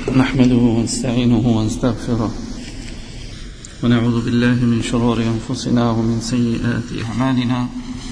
نحمده ونستعينه ونستغفره ونعوذ بالله من شرور أنفسنا ومن سيئات أعمالنا.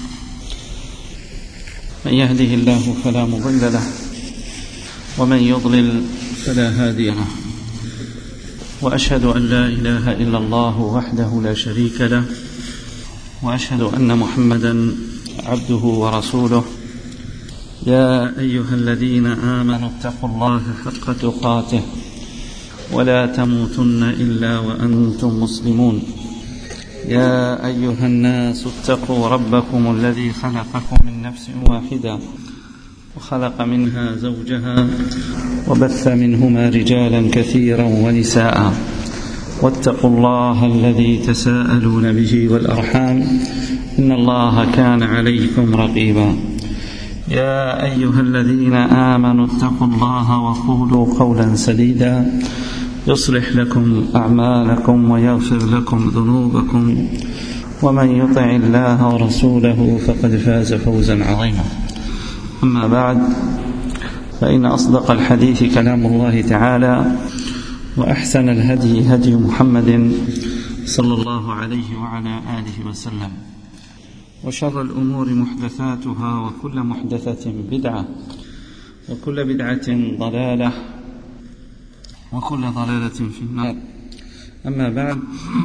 من يهده الله فلا مضل له ومن يضلل فلا هادي له، وأشهد أن لا إله إلا الله وحده لا شريك له، وأشهد أن محمدا عبده ورسوله. يا أيها الذين آمنوا اتقوا الله حق تقاته ولا تموتن إلا وأنتم مسلمون. يا أيها الناس اتقوا ربكم الذي خلقكم من نفس واحدة وخلق منها زوجها وبث منهما رجالا كثيرا ونساء، واتقوا الله الذي تساءلون به والأرحام إن الله كان عليكم رقيبا. يا أيها الذين آمنوا اتقوا الله وقولوا قولا سديدا يصلح لكم أعمالكم ويغفر لكم ذنوبكم، ومن يطع الله ورسوله فقد فاز فوزا عظيما. أما بعد، فإن أصدق الحديث كلام الله تعالى، وأحسن الهدي هدي محمد صلى الله عليه وعلى آله وسلم، وشر الأمور محدثاتها، وكل محدثة بدعة، وكل بدعة ضلالة، وكل ضلالة في النار. أما بعد،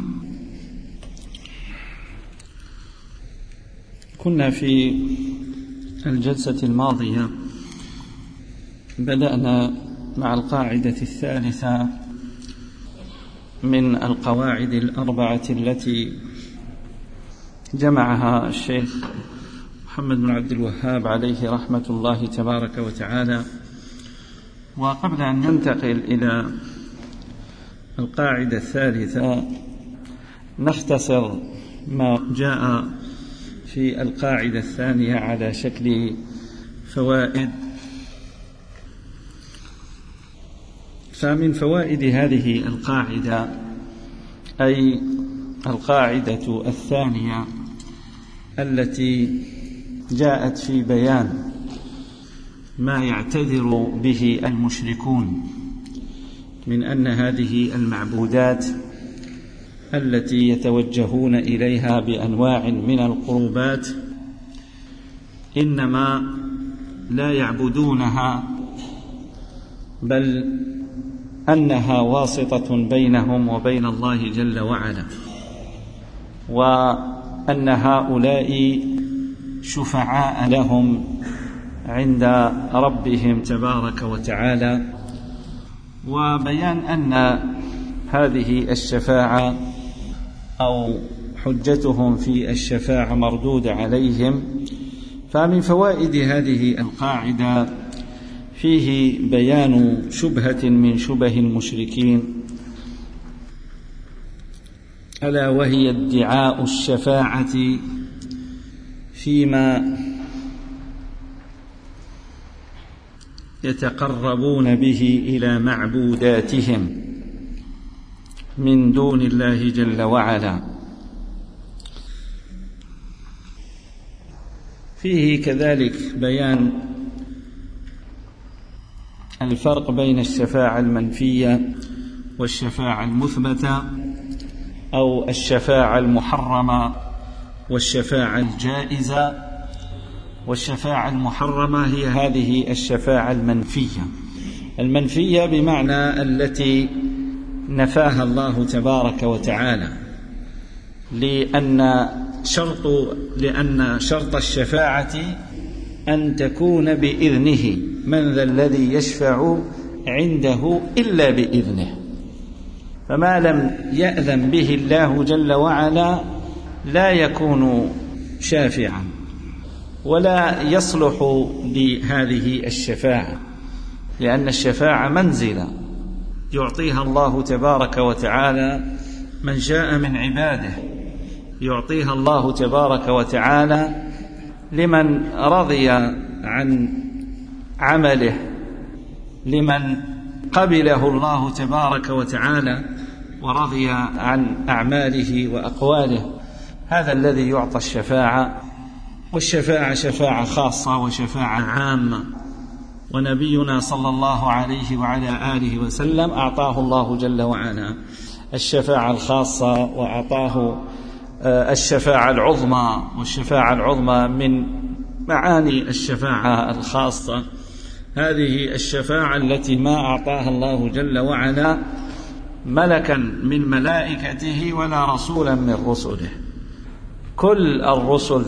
كنا في الجلسة الماضية بدأنا مع القاعدة الثالثة من القواعد الأربعة التي جمعها الشيخ محمد بن عبد الوهاب عليه رحمة الله تبارك وتعالى. وقبل أن ننتقل إلى القاعدة الثالثة نختصر ما جاء في القاعدة الثانية على شكل فوائد. فمن فوائد هذه القاعدة، أي القاعدة الثانية التي جاءت في بيان ما يعتذر به المشركون من أن هذه المعبودات التي يتوجهون إليها بأنواع من القربات إنما لا يعبدونها، بل أنها واسطة بينهم وبين الله جل وعلا، وأن هؤلاء شفعاء لهم عند ربهم تبارك وتعالى، وبيان أن هذه الشفاعة أو حجتهم في الشفاعة مردودة عليهم. فمن فوائد هذه القاعدة فيه بيان شبهة من شبه المشركين، ألا وهي ادعاء الشفاعة فيما يتقربون به إلى معبوداتهم من دون الله جل وعلا. فيه كذلك بيان الفرق بين الشفاعة المنفية والشفاعة المثبتة، أو الشفاعة المحرمة والشفاعة الجائزة. والشفاعة المحرمة هي هذه الشفاعة المنفية بمعنى التي نفاها الله تبارك وتعالى، لأن شرط الشفاعة أن تكون بإذنه. من ذا الذي يشفع عنده إلا بإذنه؟ فما لم يأذن به الله جل وعلا لا يكون شافعا ولا يصلح لهذه الشفاعة، لأن الشفاعة منزلة يعطيها الله تبارك وتعالى من شاء من عباده، يعطيها الله تبارك وتعالى لمن رضي عن عمله، لمن قبله الله تبارك وتعالى ورضي عن أعماله وأقواله. هذا الذي يعطى الشفاعة. والشفاعة شفاعة خاصة وشفاعة عامة، ونبينا صلى الله عليه وعلى آله وسلم أعطاه الله جل وعلا الشفاعة الخاصة، وأعطاه الشفاعة العظمى، والشفاعة العظمى من معاني الشفاعة الخاصة. هذه الشفاعة التي ما أعطاها الله جل وعلا ملكا من ملائكته ولا رسولا من رسله. كل الرسل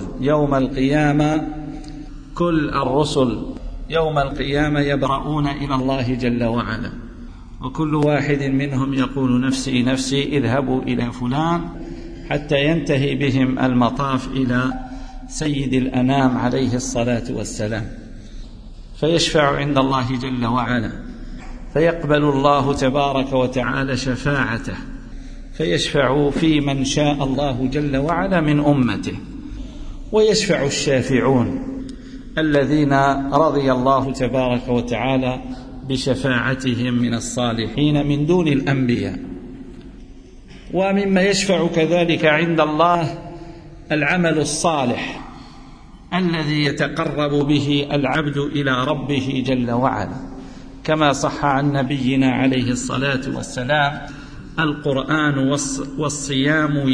يوم القيامة يبرؤون إلى الله جل وعلا، وكل واحد منهم يقول نفسي نفسي، اذهبوا إلى فلان، حتى ينتهي بهم المطاف إلى سيد الأنام عليه الصلاة والسلام، فيشفع عند الله جل وعلا، فيقبل الله تبارك وتعالى شفاعته، فيشفع في من شاء الله جل وعلا من أمته. ويشفع الشافعون الذين رضي الله تبارك وتعالى بشفاعتهم من الصالحين من دون الأنبياء. ومما يشفع كذلك عند الله العمل الصالح الذي يتقرب به العبد إلى ربه جل وعلا، كما صح عن نبينا عليه الصلاة والسلام: القرآن والصيام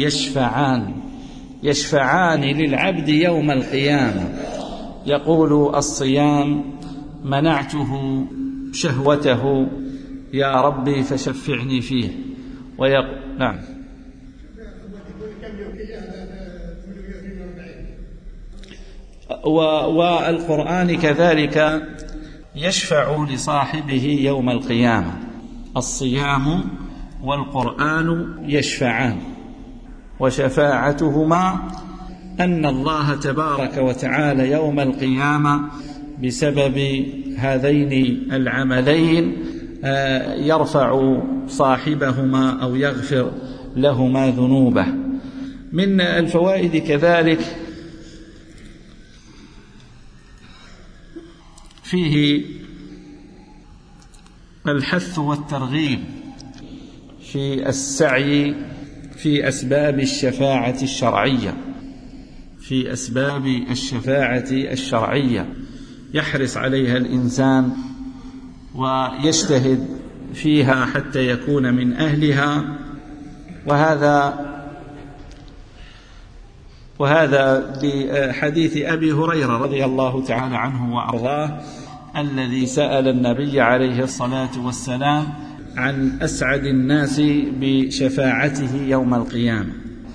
يشفعان للعبد يوم القيامة. يقول الصيام: منعته شهوته يا ربي فشفعني فيه. نعم. والقرآن كذلك يشفع لصاحبه يوم القيامة. الصيام والقرآن يشفعان، وشفاعتهما أن الله تبارك وتعالى يوم القيامة بسبب هذين العملين يرفع صاحبهما أو يغفر لهما ذنوبه. من الفوائد كذلك فيه الحث والترغيب في السعي في أسباب الشفاعة الشرعية، يحرص عليها الإنسان ويجتهد فيها حتى يكون من أهلها. وهذا بحديث أبي هريرة رضي الله تعالى عنه وأرضاه، الذي سأل النبي عليه الصلاة والسلام عن أسعد الناس بشفاعته يوم القيامة،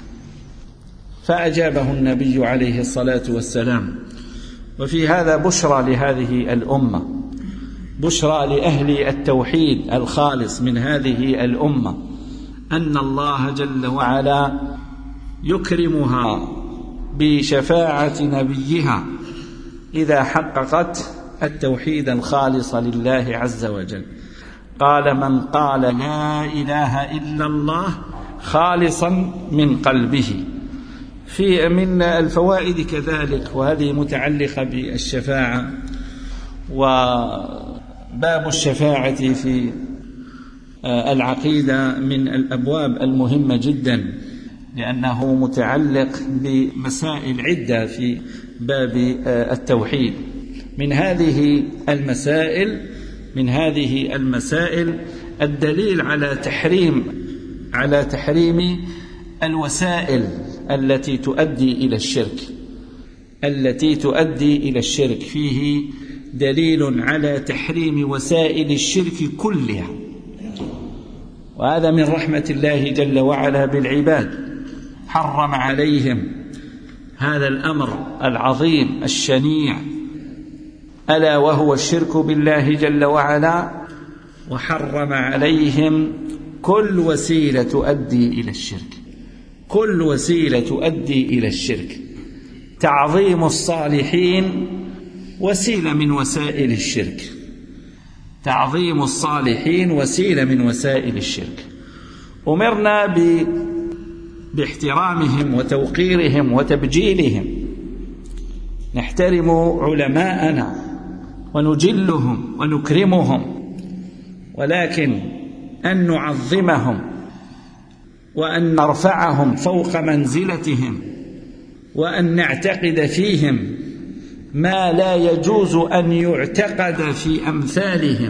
فأجابه النبي عليه الصلاة والسلام. وفي هذا بشرى لهذه الأمة، بشرى لأهل التوحيد الخالص من هذه الأمة، أن الله جل وعلا يكرمها بشفاعة نبيها إذا حققت التوحيد الخالص لله عز وجل. قال: من قال لا إله إلا الله خالصا من قلبه. من الفوائد كذلك، وهذه متعلقة بالشفاعة، وباب الشفاعة في العقيدة من الأبواب المهمة جدا، لأنه متعلق بمسائل عدة في باب التوحيد. من هذه المسائل الدليل على تحريم الوسائل التي تؤدي إلى الشرك. فيه دليل على تحريم وسائل الشرك كلها، وهذا من رحمة الله جل وعلا بالعباد. حرم عليهم هذا الأمر العظيم الشنيع، ألا وهو الشرك بالله جل وعلا، وحرم عليهم كل وسيلة تؤدي إلى الشرك. تعظيم الصالحين وسيلة من وسائل الشرك. أمرنا باحترامهم وتوقيرهم وتبجيلهم، نحترم علماءنا ونجلهم ونكرمهم، ولكن أن نعظمهم وأن نرفعهم فوق منزلتهم، وأن نعتقد فيهم ما لا يجوز أن يعتقد في أمثالهم،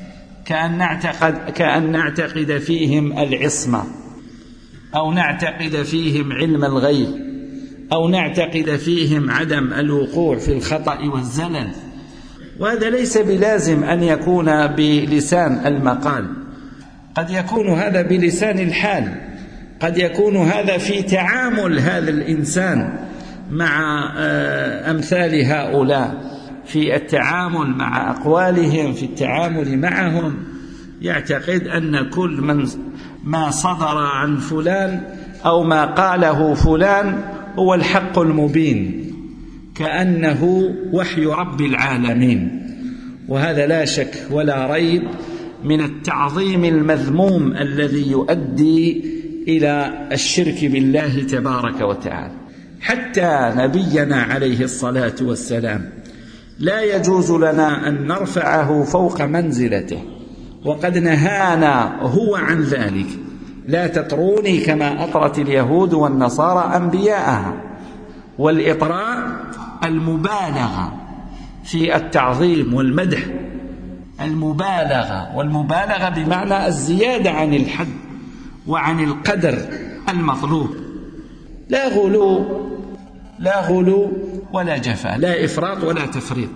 كأن نعتقد فيهم العصمة، أو نعتقد فيهم علم الغيب، أو نعتقد فيهم عدم الوقوع في الخطأ والزلل. وهذا ليس بلازم أن يكون بلسان المقال، قد يكون هذا بلسان الحال، قد يكون هذا في تعامل هذا الإنسان مع أمثال هؤلاء، في التعامل مع أقوالهم، في التعامل معهم، يعتقد أن كل ما صدر عن فلان أو ما قاله فلان هو الحق المبين، كأنه وحي رب العالمين. وهذا لا شك ولا ريب من التعظيم المذموم الذي يؤدي إلى الشرك بالله تبارك وتعالى. حتى نبينا عليه الصلاة والسلام لا يجوز لنا أن نرفعه فوق منزلته، وقد نهانا هو عن ذلك. لا تطروني كما أطرت اليهود والنصارى أنبياءها. والإطراء المبالغة في التعظيم والمدح، والمبالغة بمعنى الزيادة عن الحد وعن القدر المطلوب. لا غلو ولا جفا، لا إفراط ولا تفريط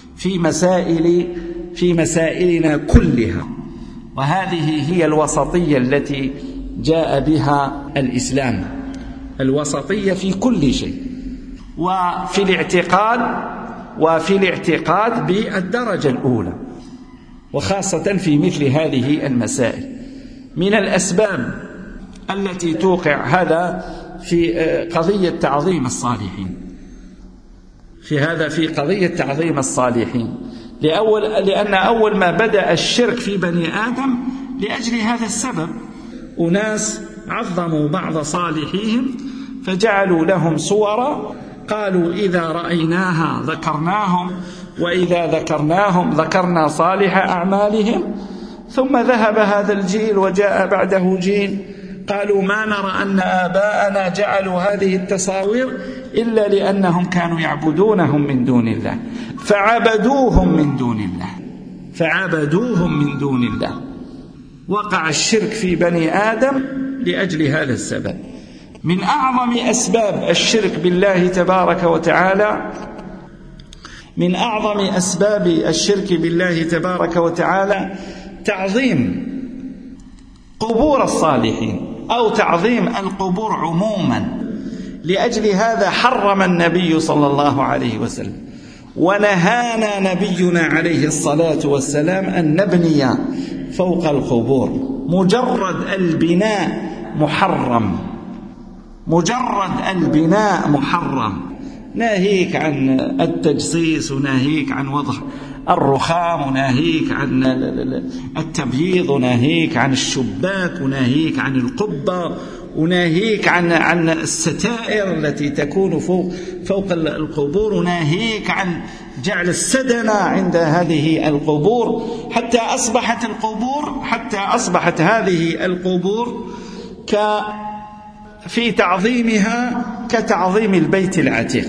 في مسائلنا كلها. وهذه هي الوسطية التي جاء بها الإسلام، الوسطية في كل شيء، وفي الاعتقاد بالدرجة الأولى، وخاصة في مثل هذه المسائل. من الأسباب التي توقع هذا في قضية تعظيم الصالحين، في قضية تعظيم الصالحين، لأن أول ما بدأ الشرك في بني آدم لأجل هذا السبب. أناس عظموا بعض صالحيهم فجعلوا لهم صورا، قالوا إذا رأيناها ذكرناهم، وإذا ذكرناهم ذكرنا صالح أعمالهم. ثم ذهب هذا الجيل وجاء بعده جيل قالوا ما نرى أن آباءنا جعلوا هذه التصاوير إلا لأنهم كانوا يعبدونهم من دون الله، فعبدوهم من دون الله. وقع الشرك في بني آدم لأجل هذا السبب. من أعظم أسباب الشرك بالله تبارك وتعالى تعظيم قبور الصالحين أو تعظيم القبور عموما. لأجل هذا حرم النبي صلى الله عليه وسلم ونهانا نبينا عليه الصلاة والسلام أن نبني فوق القبور. مجرد البناء محرم، ناهيك عن التجصيص، وناهيك عن وضع الرخام، وناهيك عن التبييض، وناهيك عن الشباك، وناهيك عن القبة، وناهيك عن الستائر التي تكون فوق القبور، وناهيك عن جعل السدنة عند هذه القبور، حتى أصبحت هذه القبور في تعظيمها كتعظيم البيت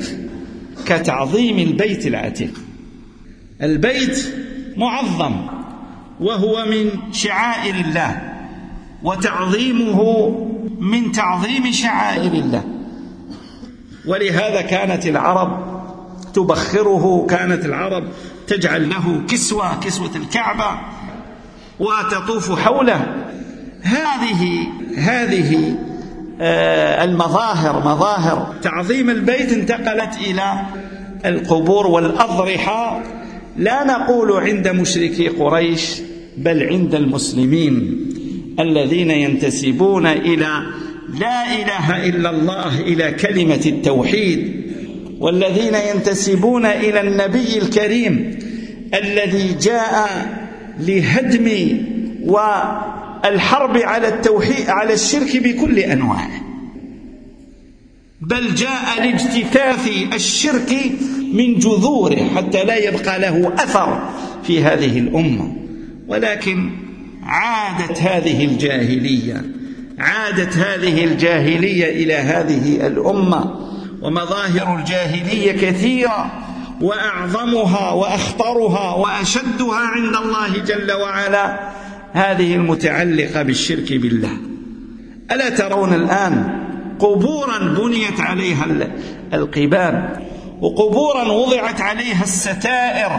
العتيق. البيت معظم وهو من شعائر الله، وتعظيمه من تعظيم شعائر الله. ولهذا كانت العرب تبخره، كانت العرب تجعل له كسوة الكعبة وتطوف حوله. هذه مظاهر تعظيم البيت انتقلت إلى القبور والأضرحة، لا نقول عند مشركي قريش، بل عند المسلمين الذين ينتسبون إلى لا إله إلا الله، إلى كلمة التوحيد، والذين ينتسبون إلى النبي الكريم الذي جاء لهدم والحرب على التوحيد، على الشرك بكل أنواعه، بل جاء لاجتثاث الشرك من جذوره حتى لا يبقى له أثر في هذه الأمة. ولكن عادت هذه الجاهلية إلى هذه الأمة، ومظاهر الجاهلية كثيرة، وأعظمها وأخطرها وأشدها عند الله جل وعلا هذه المتعلقة بالشرك بالله. ألا ترون الآن قبورا بنيت عليها القباب، وقبورا وضعت عليها الستائر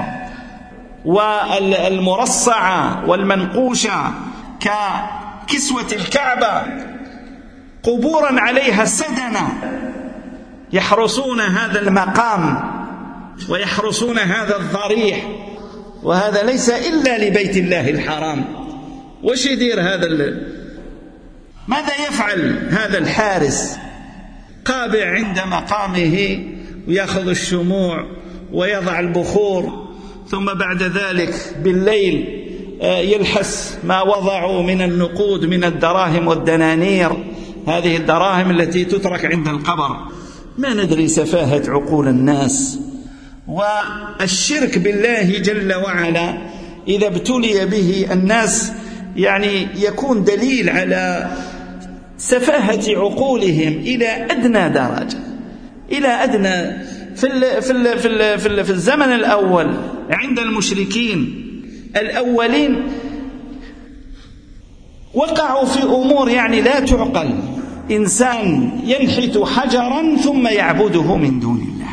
والمرصعة والمنقوشة ككسوة الكعبة، قبورا عليها سدنة يحرسون هذا المقام ويحرسون هذا الضريح، وهذا ليس إلا لبيت الله الحرام. وش يدير ماذا يفعل هذا الحارس؟ قابع عند مقامه ويأخذ الشموع ويضع البخور، ثم بعد ذلك بالليل يلحس ما وضعوا من النقود من الدراهم والدنانير، هذه الدراهم التي تترك عند القبر. ما ندري سفاهة عقول الناس. والشرك بالله جل وعلا إذا ابتلي به الناس يعني يكون دليل على سفاهة عقولهم إلى أدنى درجة، إلى أدنى. في الزمن الأول عند المشركين الأولين وقعوا في أمور يعني لا تعقل. إنسان ينحت حجرا ثم يعبده من دون الله،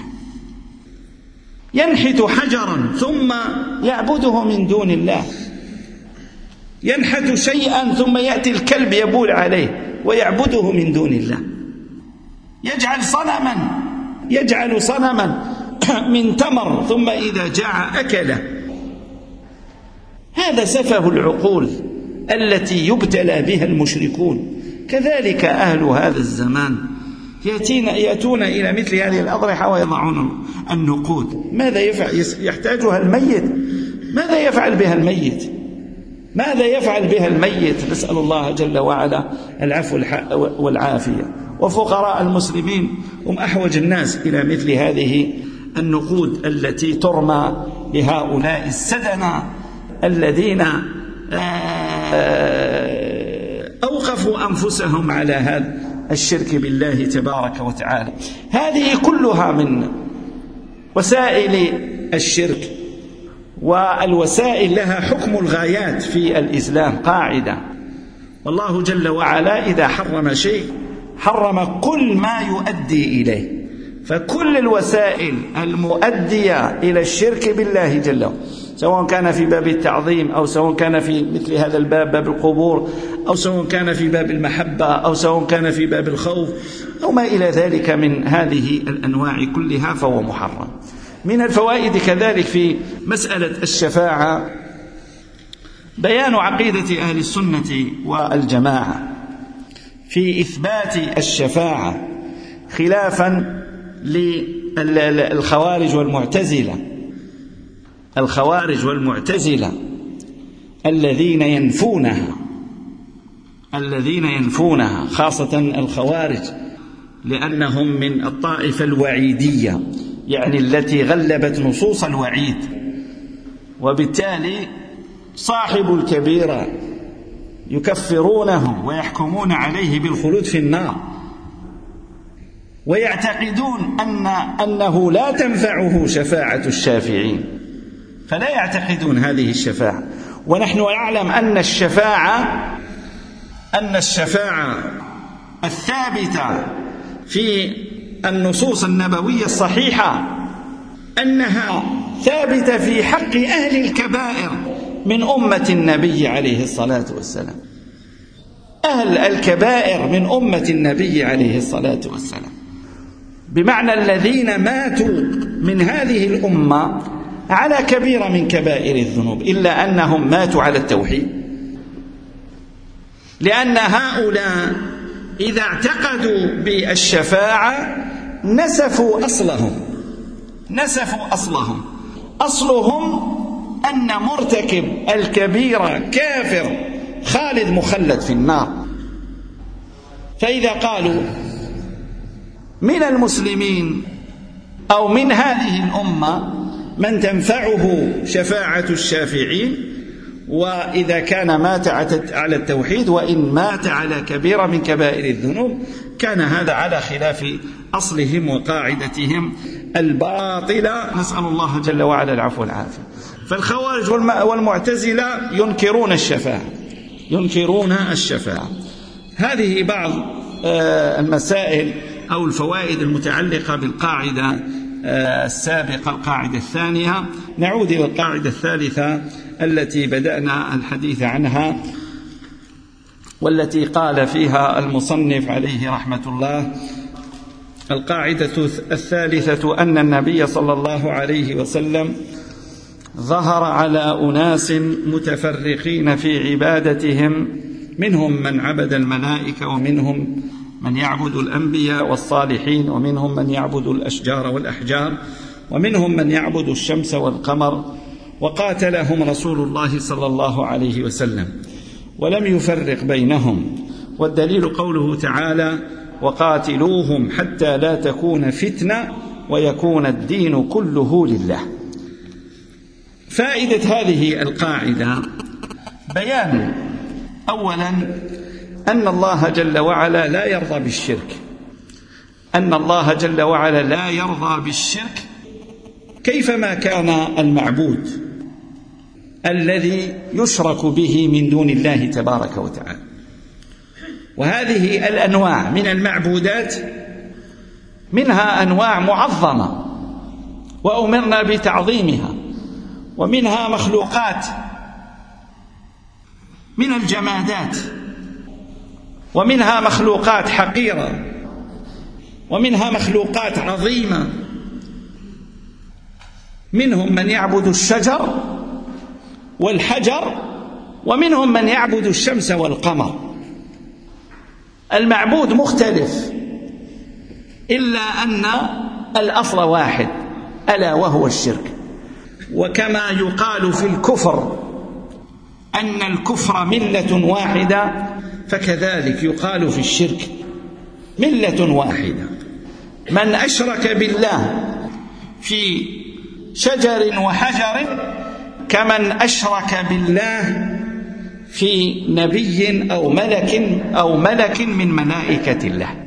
ينحت حجرا ثم يعبده من دون الله، ينحت شيئا ثم يأتي الكلب يبول عليه ويعبده من دون الله، يجعل صنما من تمر ثم إذا جاع أكله. هذا سفه العقول التي يبتلى بها المشركون. كذلك أهل هذا الزمان يأتون إلى مثل هذه الأضرحة ويضعون النقود. ماذا يفعل؟ يحتاجها الميت. ماذا يفعل بها الميت؟ ماذا يفعل بها الميت؟ نسأل الله جل وعلا العفو والعافية. وفقراء المسلمين هم أحوج الناس إلى مثل هذه النقود التي ترمى لهؤلاء السدنة الذين أوقفوا أنفسهم على هذا الشرك بالله تبارك وتعالى. هذه كلها من وسائل الشرك، والوسائل لها حكم الغايات في الإسلام. قاعدة: والله جل وعلا إذا حرم شيء حرم كل ما يؤدي إليه. فكل الوسائل المؤدية إلى الشرك بالله جل وعلا، سواء كان في باب التعظيم أو سواء كان في مثل هذا الباب باب القبور، أو سواء كان في باب المحبة، أو سواء كان في باب الخوف، أو ما إلى ذلك من هذه الأنواع كلها، فهو محرم. من الفوائد كذلك في مسألة الشفاعة بيان عقيدة أهل السنة والجماعة في إثبات الشفاعة، خلافا للخوارج والمعتزلة. الخوارج والمعتزلة الذين ينفونها، خاصة الخوارج لأنهم من الطائفة الوعيدية، يعني التي غلبت نصوص الوعيد، وبالتالي صاحب الكبيرة يكفرونه ويحكمون عليه بالخلود في النار، ويعتقدون أنه لا تنفعه شفاعة الشافعين، فلا يعتقدون هذه الشفاعة. ونحن نعلم أن الشفاعة الثابتة في النصوص النبوية الصحيحة أنها ثابتة في حق أهل الكبائر من أمة النبي عليه الصلاة والسلام. أهل الكبائر من أمة النبي عليه الصلاة والسلام، بمعنى الذين ماتوا من هذه الأمة على كبيرة من كبائر الذنوب، إلا أنهم ماتوا على التوحيد. لأن هؤلاء إذا اعتقدوا بالشفاعة نسفوا أصلهم. أصلهم أن مرتكب الكبيرة كافر خالد مخلد في النار. فإذا قالوا من المسلمين أو من هذه الأمة من تنفعه شفاعة الشافعين، وإذا كان مات على التوحيد، وإن مات على كبيرة من كبائر الذنوب كان هذا على خلاف أصلهم وقاعدتهم الباطلة، نسأل الله جل وعلا العفو والعافية. فالخوارج والمعتزلة ينكرون الشفاعة. هذه بعض المسائل أو الفوائد المتعلقة بالقاعدة السابقة، القاعدة الثانية. نعود إلى القاعدة الثالثة التي بدأنا الحديث عنها، والتي قال فيها المصنف عليه رحمة الله: القاعدة الثالثة أن النبي صلى الله عليه وسلم ظهر على أناس متفرقين في عبادتهم، منهم من عبد الملائكة، ومنهم من يعبد الأنبياء والصالحين، ومنهم من يعبد الأشجار والأحجار، ومنهم من يعبد الشمس والقمر، وقاتلهم رسول الله صلى الله عليه وسلم ولم يفرق بينهم. والدليل قوله تعالى: وقاتلوهم حتى لا تكون فتنة ويكون الدين كله لله. فائدة هذه القاعدة بيان أولا أن الله جل وعلا لا يرضى بالشرك، أن الله جل وعلا لا يرضى بالشرك كيفما كان المعبود الذي يشرك به من دون الله تبارك وتعالى. وهذه الأنواع من المعبودات منها أنواع معظمة وأمرنا بتعظيمها، ومنها مخلوقات من الجمادات، ومنها مخلوقات حقيرة، ومنها مخلوقات عظيمة. منهم من يعبد الشجر والحجر، ومنهم من يعبد الشمس والقمر. المعبود مختلف، إلا أن الأصل واحد، ألا وهو الشرك. وكما يقال في الكفر أن الكفر ملة واحدة، فكذلك يقال في الشرك ملة واحدة. من أشرك بالله في شجر وحجر كمن أشرك بالله في نبي أو ملك من ملائكة الله.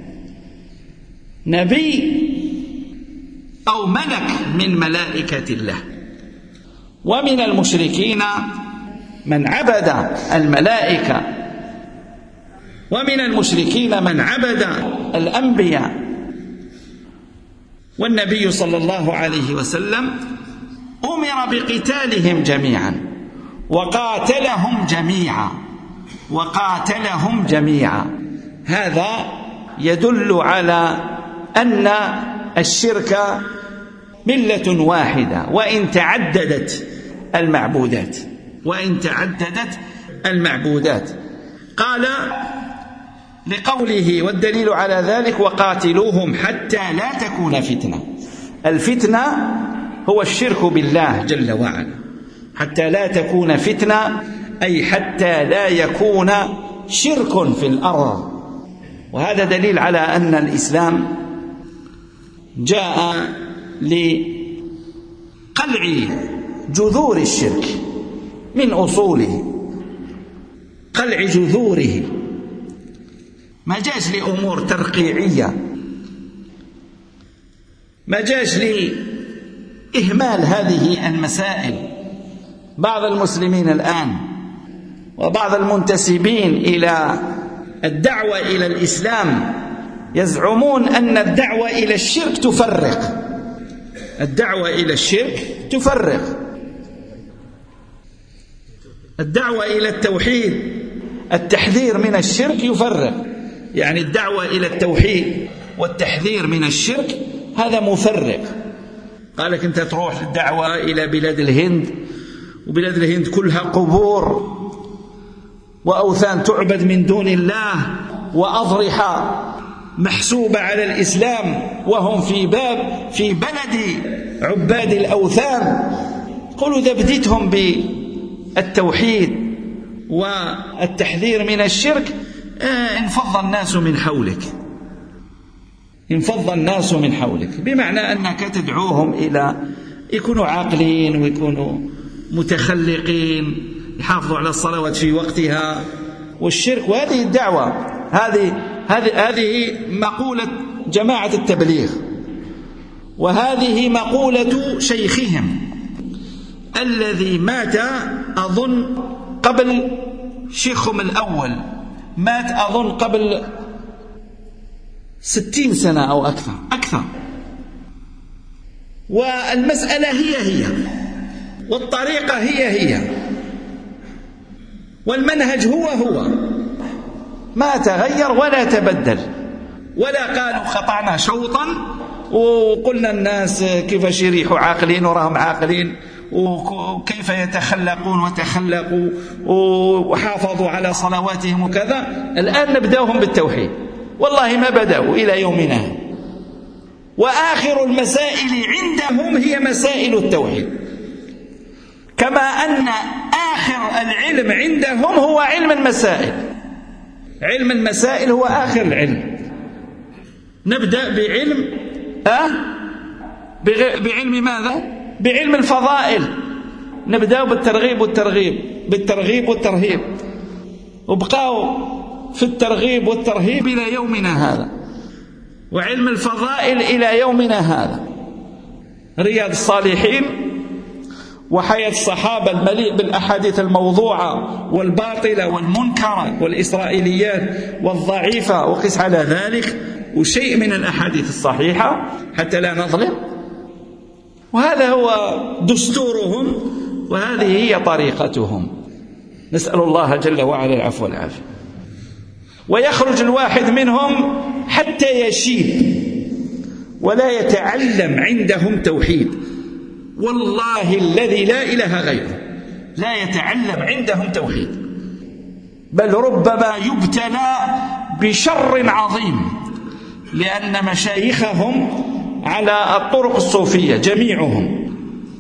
نبي أو ملك من ملائكة الله. ومن المشركين من عبد الملائكة، ومن المشركين من عبد الأنبياء. والنبي صلى الله عليه وسلم أمر بقتالهم جميعا، وقاتلهم جميعا. هذا يدل على أن الشرك ملة واحدة، وإن تعددت المعبودات. قال لقوله: والدليل على ذلك وقاتلوهم حتى لا تكون فتنة. الفتنة هو الشرك بالله جل وعلا. حتى لا تكون فتنة أي حتى لا يكون شرك في الأرض. وهذا دليل على أن الإسلام جاء لقلع جذور الشرك من أصوله، قلع جذوره. ما جاش لأمور ترقيعية، ما جاش لإهمال هذه المسائل. بعض المسلمين الآن وبعض المنتسبين إلى الدعوة إلى الإسلام يزعمون أن الدعوة إلى الشرك تفرق. الدعوة إلى الشرك تفرق. الدعوة إلى التوحيد، التحذير من الشرك يفرق. يعني الدعوة إلى التوحيد والتحذير من الشرك هذا مفرق. قال لك أنت تروح للدعوة إلى بلاد الهند، وبلاد الهند كلها قبور وأوثان تعبد من دون الله، وأضرحة محسوبة على الإسلام، وهم في بلد عباد الأوثان. قلوا إذا بديتهم بالتوحيد والتحذير من الشرك انفض الناس من حولك، بمعنى أنك تدعوهم إلى يكونوا عاقلين ويكونوا متخلقين، يحافظوا على الصلوات في وقتها. والشرك، وهذه الدعوة هذه مقولة جماعة التبليغ، وهذه مقولة شيخهم الذي مات أظن قبل شيخهم الأول، مات أظن قبل 60 سنة أو أكثر. والمسألة هي والطريقة هي والمنهج هو، ما تغير ولا تبدل، ولا قالوا خطأنا شوطا وقلنا الناس كيفاش يريحوا عاقلين وراهم عاقلين، وكيف يتخلقون وتخلقوا وحافظوا على صلواتهم وكذا. الآن نبدأهم بالتوحيد، والله ما بدأوا إلى يومنا. وآخر المسائل عندهم هي مسائل التوحيد، كما أن آخر العلم عندهم هو علم المسائل. علم المسائل هو آخر العلم. نبدأ بعلم ماذا؟ بعلم الفضائل. نبدأ بالترغيب والترهيب، وبقاوا في الترغيب والترهيب إلى يومنا هذا، وعلم الفضائل إلى يومنا هذا. رياض الصالحين وحياة الصحابة المليء بالأحاديث الموضوعة والباطلة والمنكرة والإسرائيليات والضعيفة، وقس على ذلك وشيء من الأحاديث الصحيحة حتى لا نظلم. وهذا هو دستورهم، وهذه هي طريقتهم. نسأل الله جل وعلا العفو والعافية. ويخرج الواحد منهم حتى يشيب ولا يتعلم عندهم توحيد، والله الذي لا إله غيره لا يتعلم عندهم توحيد، بل ربما يبتلى بشر عظيم، لأن مشايخهم على الطرق الصوفية جميعهم،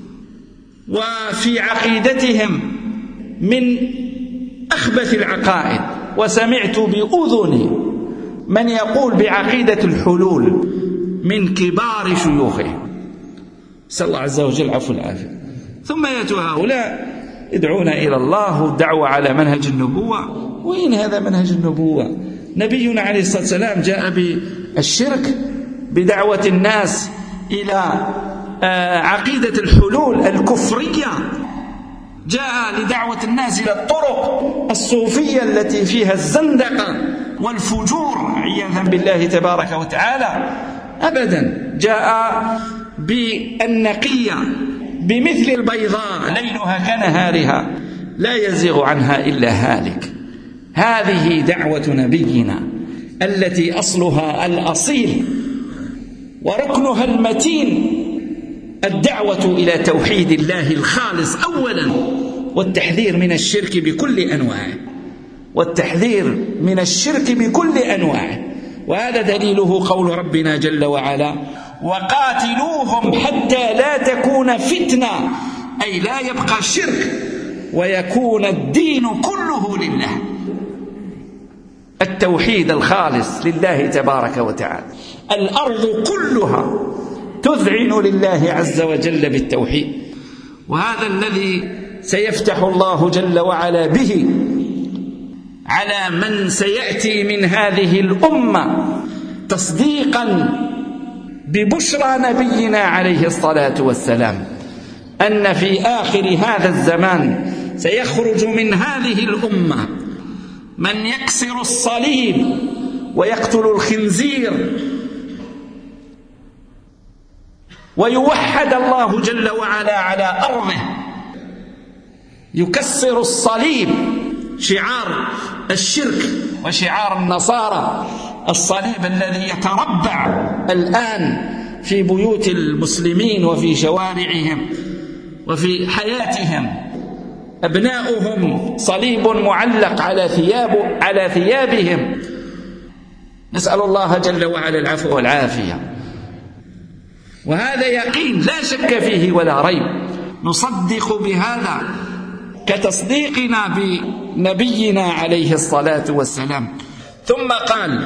وفي عقيدتهم من أخبث العقائد. وسمعت بأذني من يقول بعقيدة الحلول من كبار شيوخهم، نسأل الله عز وجل العفو والعافية. ثم يأتوا هؤلاء يدعون إلى الله دعوة على منهج النبوة. وين هذا منهج النبوة؟ نبينا عليه الصلاة والسلام جاء بالشرك بدعوة الناس إلى عقيدة الحلول الكفرية، جاء لدعوة الناس إلى الطرق الصوفية التي فيها الزندقة والفجور عياذا بالله تبارك وتعالى. أبدا، جاء بالنقية بمثل البيضاء ليلها كنهارها لا يزيغ عنها إلا هالك. هذه دعوة نبينا التي أصلها الأصيل وركنها المتين الدعوة إلى توحيد الله الخالص أولا، والتحذير من الشرك بكل أنواعه، والتحذير من الشرك بكل أنواعه. وهذا دليله قول ربنا جل وعلا: وقاتلوهم حتى لا تكون فتنة، أي لا يبقى الشرك ويكون الدين كله لله، التوحيد الخالص لله تبارك وتعالى. الأرض كلها تذعن لله عز وجل بالتوحيد. وهذا الذي سيفتح الله جل وعلا به على من سيأتي من هذه الأمة تصديقا ببشرى نبينا عليه الصلاة والسلام، أن في آخر هذا الزمان سيخرج من هذه الأمة من يكسر الصليب ويقتل الخنزير ويوحد الله جل وعلا على أرضه، يكسر الصليب شعار الشرك وشعار النصارى، الصليب الذي يتربع الآن في بيوت المسلمين وفي شوارعهم وفي حياتهم. أبناؤهم صليب معلق على ثيابهم. نسأل الله جل وعلا العفو والعافية. وهذا يقين لا شك فيه ولا ريب، نصدق بهذا كتصديقنا بنبينا عليه الصلاة والسلام. ثم قال: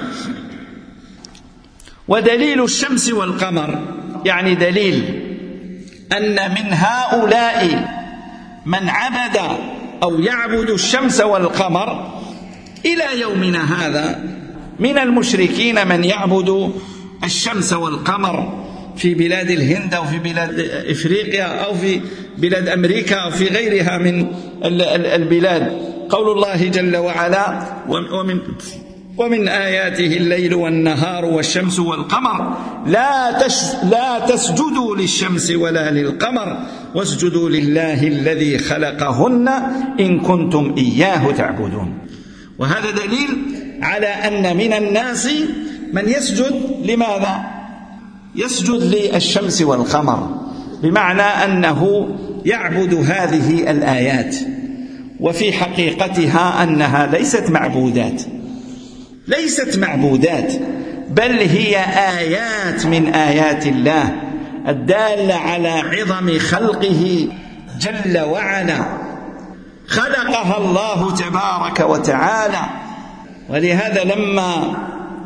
ودليل الشمس والقمر، يعني دليل أن من هؤلاء من عبد أو يعبد الشمس والقمر إلى يومنا هذا. من المشركين من يعبد الشمس والقمر في بلاد الهند أو في بلاد إفريقيا أو في بلاد أمريكا أو في غيرها من البلاد. قول الله جل وعلا: ومن آياته الليل والنهار والشمس والقمر لا تسجدوا للشمس ولا للقمر واسجدوا لله الذي خلقهن إن كنتم إياه تعبدون. وهذا دليل على أن من الناس من يسجد لماذا؟ يسجد للشمس والقمر، بمعنى أنه يعبد هذه الآيات، وفي حقيقتها أنها ليست معبودات، بل هي آيات من آيات الله الدالة على عظم خلقه جل وعلا، خلقها الله تبارك وتعالى. ولهذا لما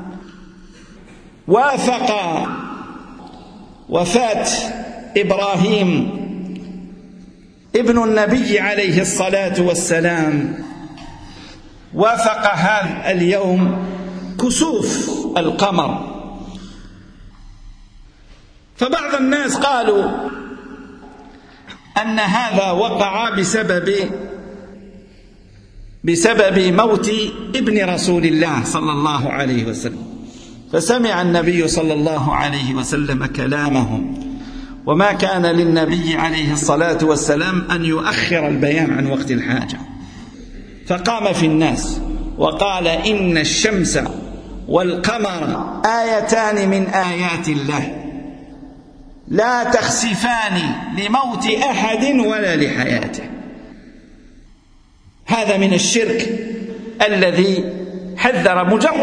وافق وفاة إبراهيم ابن النبي عليه الصلاة والسلام، وافق هذا اليوم كسوف القمر، فبعض الناس قالوا أن هذا وقع بسبب موت ابن رسول الله صلى الله عليه وسلم. فسمع النبي صلى الله عليه وسلم كلامهم، وما كان للنبي عليه الصلاة والسلام أن يؤخر البيان عن وقت الحاجة، فقام في الناس وقال: إن الشمس والقمر آيتان من آيات الله لا تخسفان لموت أحد ولا لحياته. هذا من الشرك الذي حذر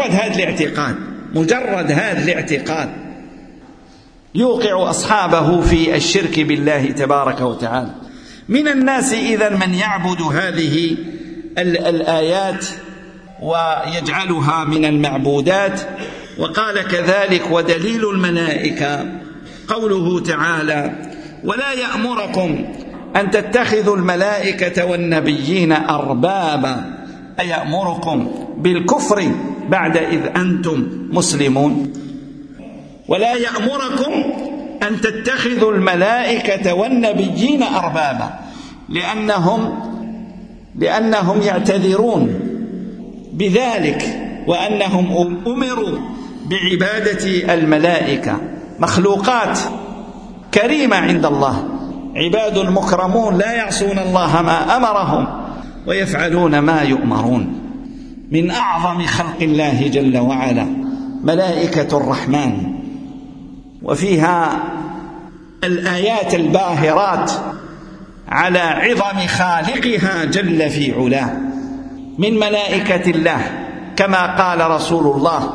مجرد هذا الاعتقاد يوقع أصحابه في الشرك بالله تبارك وتعالى. من الناس إذن من يعبد هذه الآيات ويجعلها من المعبودات. وقال كذلك: ودليل الملائكة قوله تعالى: ولا يأمركم أن تتخذوا الملائكة والنبيين أربابا، أيأمركم بالكفر بعد إذ أنتم مسلمون. ولا يأمركم أن تتخذوا الملائكة والنبيين أربابا، لأنهم يعتذرون بذلك، وأنهم أمروا بعبادة الملائكة، مخلوقات كريمة عند الله، عباد مكرمون لا يعصون الله ما أمرهم ويفعلون ما يؤمرون. من أعظم خلق الله جل وعلا ملائكة الرحمن، وفيها الآيات الباهرات على عظم خالقها جل في علاه. من ملائكة الله كما قال رسول الله: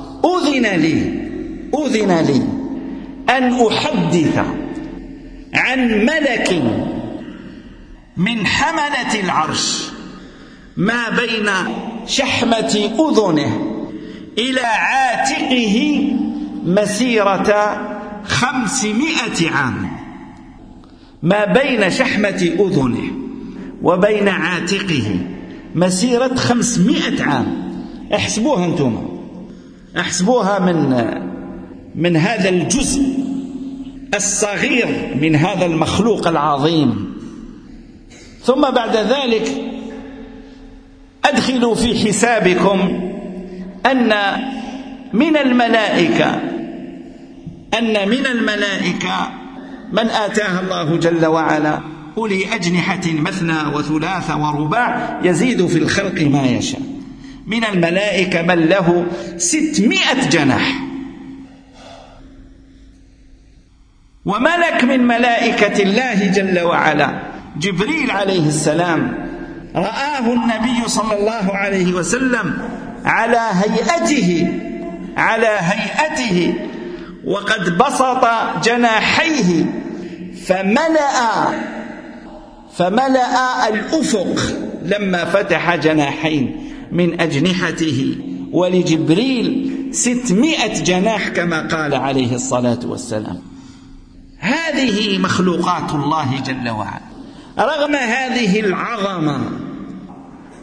أذن لي أن أحدث عن ملك من حملة العرش ما بين شحمة أذنه إلى عاتقه مسيرة 500 عام. ما بين شحمة أذنه وبين عاتقه مسيرة 500 عام. احسبوها أنتم، احسبوها من هذا الجزء الصغير من هذا المخلوق العظيم. ثم بعد ذلك أدخلوا في حسابكم أن من الملائكة من آتاها الله جل وعلا أولي أجنحة مثنى وثلاث ورباع يزيد في الخلق ما يشاء. من الملائكة من له 600 جناح. وملك من ملائكة الله جل وعلا جبريل عليه السلام رآه النبي صلى الله عليه وسلم على هيئته وقد بسط جناحيه فملأ الأفق لما فتح جناحين من أجنحته. ولجبريل 600 جناح كما قال عليه الصلاة والسلام. هذه مخلوقات الله جل وعلا. رغم هذه العظمة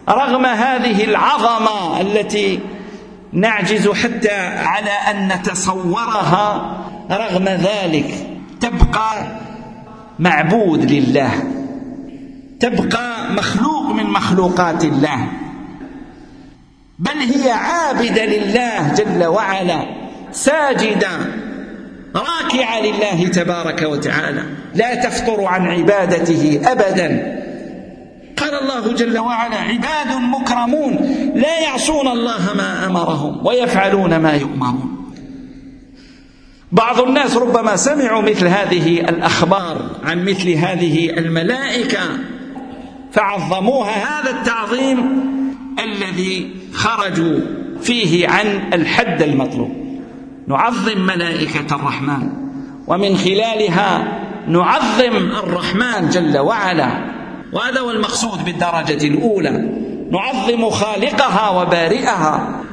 رغم هذه العظمة التي نعجز حتى على أن نتصورها، رغم ذلك تبقى معبود لله، تبقى مخلوق من مخلوقات الله، بل هي عابدة لله جل وعلا، ساجدة راكعة لله تبارك وتعالى، لا تفطر عن عبادته أبدا. قال الله جل وعلا: عباد مكرمون لا يعصون الله ما أمرهم ويفعلون ما يؤمرون. بعض الناس ربما سمعوا مثل هذه الأخبار عن مثل هذه الملائكة فعظموها هذا التعظيم الذي خرجوا فيه عن الحد المطلوب. نعظم ملائكة الرحمن، ومن خلالها نعظم الرحمن جل وعلا، وهذا هو المقصود بالدرجة الأولى، نعظم خالقها وبارئها.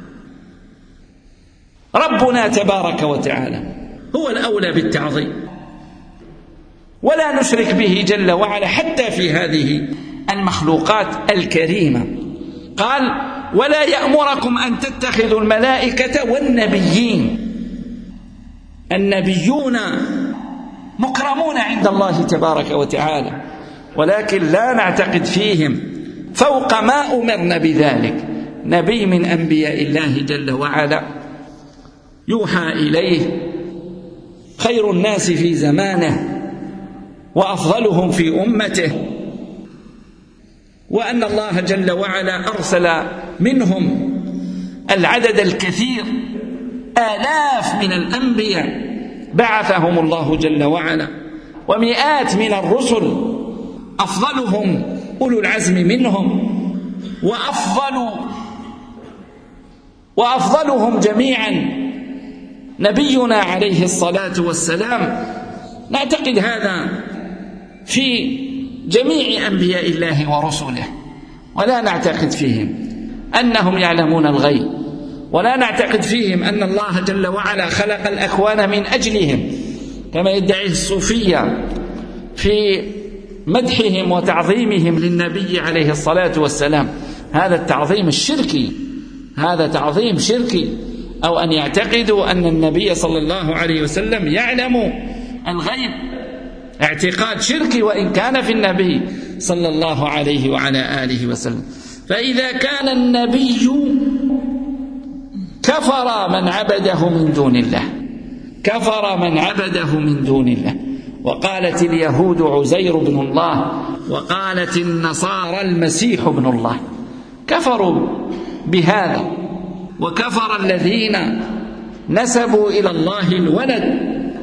ربنا تبارك وتعالى هو الأولى بالتعظيم، ولا نشرك به جل وعلا حتى في هذه المخلوقات الكريمة. قال: ولا يأمركم أن تتخذوا الملائكة والنبيين. النبيون مكرمون عند الله تبارك وتعالى، ولكن لا نعتقد فيهم فوق ما أمرنا بذلك. نبي من أنبياء الله جل وعلا يوحى إليه، خير الناس في زمانه وأفضلهم في أمته، وأن الله جل وعلا أرسل منهم العدد الكثير، آلاف من الأنبياء بعثهم الله جل وعلا، ومئات من الرسل، أفضلهم أولو العزم منهم، وأفضلهم جميعا نبينا عليه الصلاة والسلام. نعتقد هذا في جميع أنبياء الله ورسله، ولا نعتقد فيهم أنهم يعلمون الغيب، ولا نعتقد فيهم أن الله جل وعلا خلق الأكوان من أجلهم كما يدعي الصوفية في مدحهم وتعظيمهم للنبي عليه الصلاة والسلام. هذا التعظيم الشركي، هذا تعظيم شركي، أو أن يعتقدوا أن النبي صلى الله عليه وسلم يعلم الغيب، اعتقاد شركي وإن كان في النبي صلى الله عليه وعلى آله وسلم. فإذا كان النبي كفر من عبده من دون الله، كفر من عبده من دون الله. وقالت اليهود عزير بن الله، وقالت النصارى المسيح بن الله، كفروا بهذا. وكفر الذين نسبوا إلى الله الولد،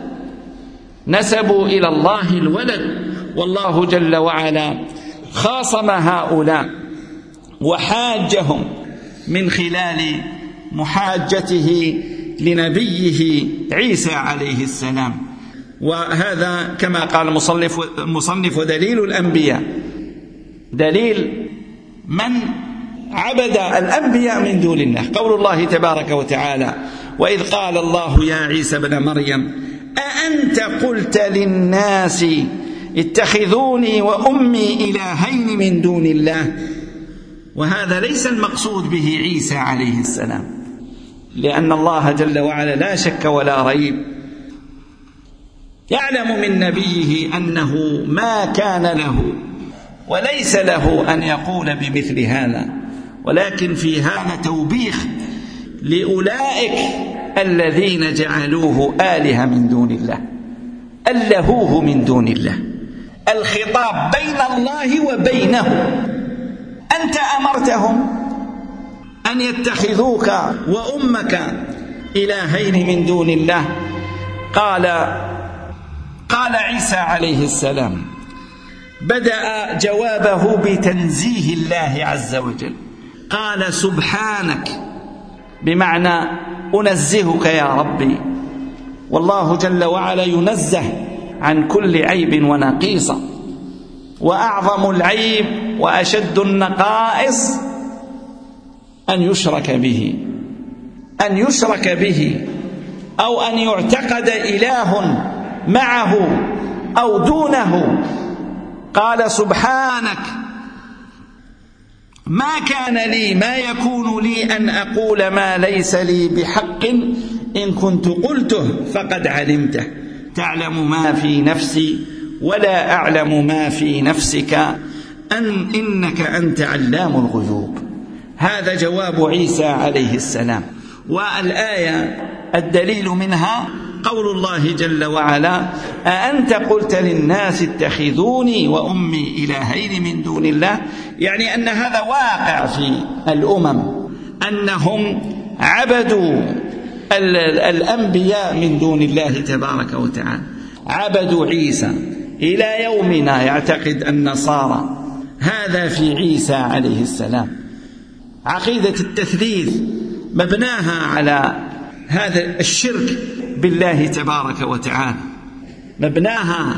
نسبوا إلى الله الولد، والله جل وعلا خاصم هؤلاء وحاجهم من خلال محاجته لنبيه عيسى عليه السلام. وهذا كما قال المصنف دليل الأنبياء، دليل من عبد الأنبياء من دون الله. قول الله تبارك وتعالى: وإذ قال الله يا عيسى ابن مريم أأنت قلت للناس اتخذوني وأمي إلهين من دون الله. وهذا ليس المقصود به عيسى عليه السلام، لأن الله جل وعلا لا شك ولا ريب يعلم من نبيه أنه ما كان له وليس له أن يقول بمثل هذا، ولكن في هذا توبيخ لأولئك الذين جعلوه آلهة من دون الله، ألهوه من دون الله. الخطاب بين الله وبينه، أنت أمرتهم أن يتخذوك وأمك إلهين من دون الله. قال عيسى عليه السلام، بدأ جوابه بتنزيه الله عز وجل، قال سبحانك، بمعنى أنزهك يا ربي. والله جل وعلا ينزه عن كل عيب ونقيصة، وأعظم العيب وأشد النقائص أن يشرك به، أن يشرك به، أو أن يعتقد إله معه أو دونه. قال سبحانك، ما كان لي، ما يكون لي أن أقول ما ليس لي بحق، إن كنت قلته فقد علمته، تعلم ما في نفسي ولا أعلم ما في نفسك، إنك أنت علام الغيوب. هذا جواب عيسى عليه السلام. والآية الدليل منها قول الله جل وعلا: أأنت قلت للناس اتخذوني وأمي إلهين من دون الله. يعني أن هذا واقع في الأمم، أنهم عبدوا الأنبياء من دون الله تبارك وتعالى، عبدوا عيسى. إلى يومنا يعتقد النصارى هذا في عيسى عليه السلام. عقيدة التثليث مبناها على هذا الشرك بالله تبارك وتعالى، مبناها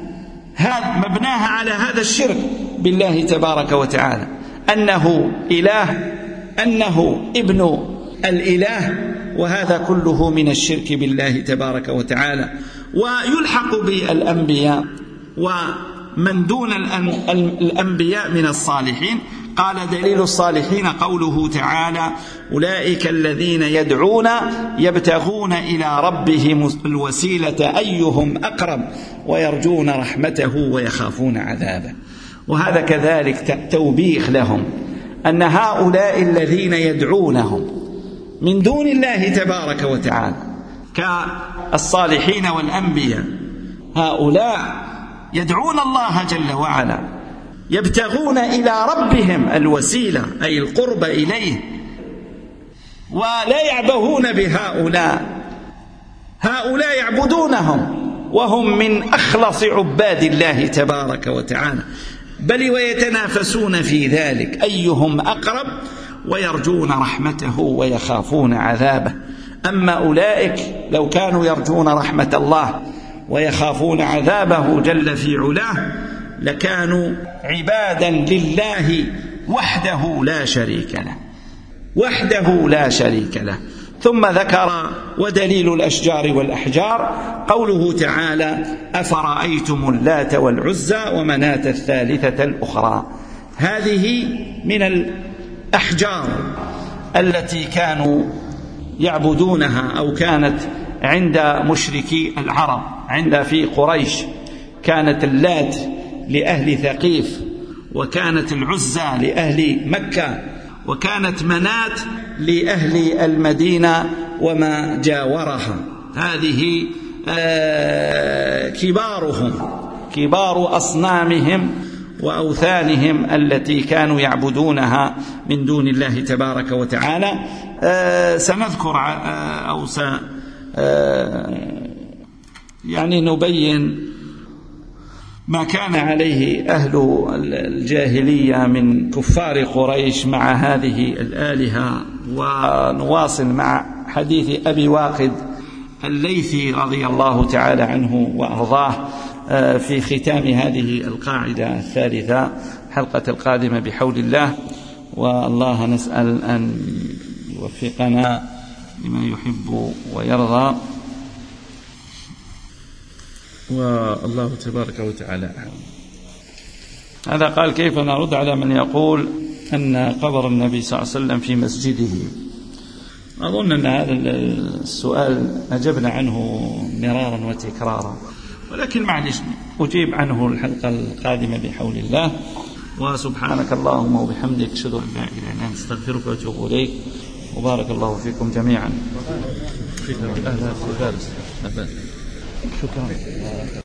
على هذا الشرك بالله تبارك وتعالى، أنه إله، أنه ابن الإله، وهذا كله من الشرك بالله تبارك وتعالى. ويلحق بالأنبياء ومن دون الأنبياء من الصالحين. قال: دليل الصالحين قوله تعالى: أولئك الذين يدعون يبتغون إلى ربهم الوسيلة أيهم أقرب ويرجون رحمته ويخافون عذابه. وهذا كذلك توبيخ لهم، أن هؤلاء الذين يدعونهم من دون الله تبارك وتعالى كالصالحين والأنبياء، هؤلاء يدعون الله جل وعلا، يبتغون إلى ربهم الوسيلة أي القرب إليه، ولا يعبهون بهؤلاء. هؤلاء يعبدونهم وهم من أخلص عباد الله تبارك وتعالى، بل ويتنافسون في ذلك أيهم أقرب، ويرجون رحمته ويخافون عذابه. أما أولئك لو كانوا يرجون رحمة الله ويخافون عذابه جل في علاه لكانوا عبادا لله وحده لا شريك له، وحده لا شريك له. ثم ذكر: ودليل الأشجار والأحجار قوله تعالى: أفرأيتم اللات والعزى ومناة الثالثة الأخرى. هذه من الأحجار التي كانوا يعبدونها، أو كانت عند مشركي العرب، في قريش كانت اللات لأهل ثقيف، وكانت العزى لأهل مكة، وكانت مناة لأهل المدينة وما جاورها. هذه كبارهم، كبار أصنامهم وأوثانهم التي كانوا يعبدونها من دون الله تبارك وتعالى. سنذكر أو يعني نبين ما كان عليه أهل الجاهلية من كفار قريش مع هذه الآلهة. ونواصل مع حديث أبي واقد الليثي رضي الله تعالى عنه وأرضاه في ختام هذه القاعدة الثالثة حلقة القادمة بحول الله. والله نسأل أن يوفقنا لما يحب ويرضى، والله تبارك وتعالى. هذا قال: كيف نرد على من يقول أن قبر النبي صلى الله عليه وسلم في مسجده؟ أظن أن هذا السؤال أجبنا عنه مرارا وتكرارا، ولكن معلش أجيب عنه الحلقة القادمة بحول الله. وسبحانك اللهم وبحمدك، أشهد أن لا إله إلا أنت، أستغفرك وأتوب إليك، وبارك الله فيكم جميعا. شكرا.